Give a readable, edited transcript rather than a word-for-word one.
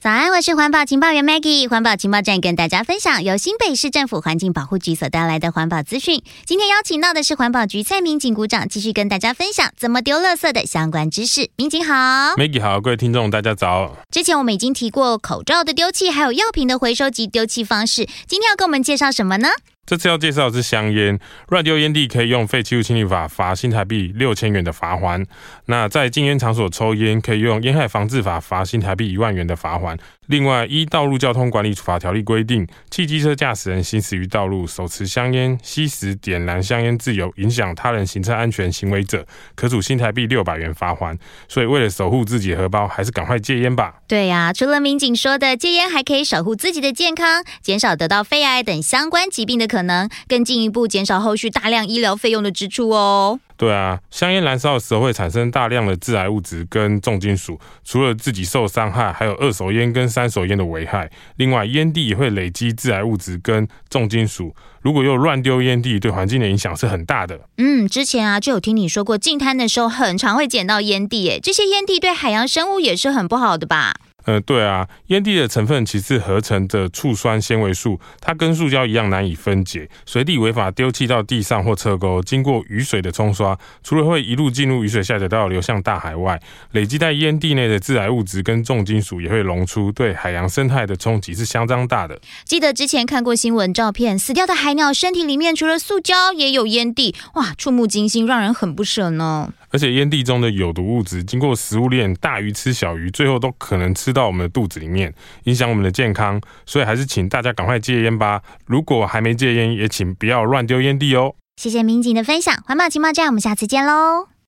早安，我是环保情报员 Maggie。环保情报站跟大家分享由新北市政府环境保护局所带来的环保资讯。今天邀请到的是环保局蔡民警股长，继续跟大家分享怎么丢垃圾的相关知识。民警好。 Maggie 好，各位听众大家早。 之前我们已经提过口罩的丢弃，还有药品的回收及丢弃方式，今天要跟我们介绍什么呢？ 这次要介绍的是香烟，乱丢烟蒂可以用废弃物清理法罚新台币6000元的罚锾。那在禁烟场所抽烟，可以用烟害防治法罚新台币1万元的罚锾。另外，依道路交通管理处罚条例规定，汽机车驾驶人行驶于道路，手持香烟、吸食、点燃香烟自由影响他人行车安全行为者，可处新台币600元罚锾。所以为了守护自己的荷包，还是赶快戒烟吧。 对呀，除了民警说的戒烟，还可以守护自己的健康，减少得到肺癌等相关疾病的可能，更进一步减少后续大量医疗费用的支出哦。 对啊，香烟燃烧的时候会产生大量的致癌物质跟重金属，除了自己受伤害，还有二手烟跟三手烟的危害。另外，烟蒂也会累积致癌物质跟重金属，如果又乱丢烟蒂，对环境的影响是很大的。 之前就有听你说过，净滩的时候很常会捡到烟蒂耶，这些烟蒂对海洋生物也是很不好的吧？ 对啊，烟蒂的成分其实合成的醋酸纤维素，它跟塑胶一样难以分解，随地违法丢弃到地上或侧沟，经过雨水的冲刷，除了会一路进入雨水下水道流向大海外，累积在烟蒂内的致癌物质跟重金属也会溶出，对海洋生态的冲击是相当大的。 记得之前看过新闻照片，死掉的海鸟身体里面除了塑胶也有烟蒂，哇，触目惊心，让人很不舍呢。 而且烟蒂中的有毒物质经过食物链，大鱼吃小鱼，最后都可能吃到我们的肚子里面，影响我们的健康。所以还是请大家赶快戒烟吧。如果还没戒烟，也请不要乱丢烟蒂哦。 谢谢民警的分享，环保情报站，我们下次见喽。